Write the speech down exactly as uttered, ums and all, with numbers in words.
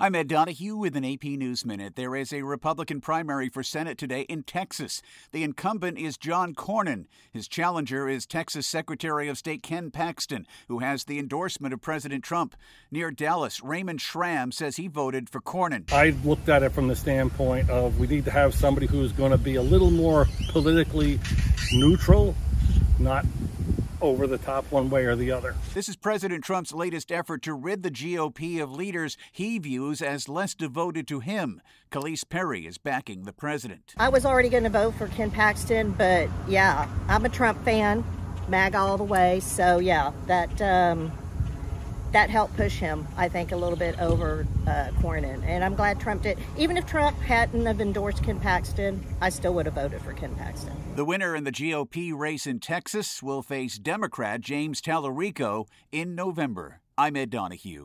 I'm Ed Donahue with an A P News Minute. There is a Republican primary for Senate today in Texas. The incumbent is John Cornyn. His challenger is Texas Secretary of State Ken Paxton, who has the endorsement of President Trump. Near Dallas, Raymond Schramm says he voted for Cornyn. I looked at it from the standpoint of we need to have somebody who's going to be a little more politically neutral, not over the top one way or the other. This is President Trump's latest effort to rid the G O P of leaders he views as less devoted to him. Khalees Perry is backing the president. I was already going to vote for Ken Paxton, but yeah, I'm a Trump fan, MAGA all the way. So yeah, that um, that helped push him, I think, a little bit over uh, Cornyn. And I'm glad Trump did. Even if Trump hadn't have endorsed Ken Paxton, I still would have voted for Ken Paxton. The winner in the G O P race in Texas will face Democrat James Tallarico in November. I'm Ed Donahue.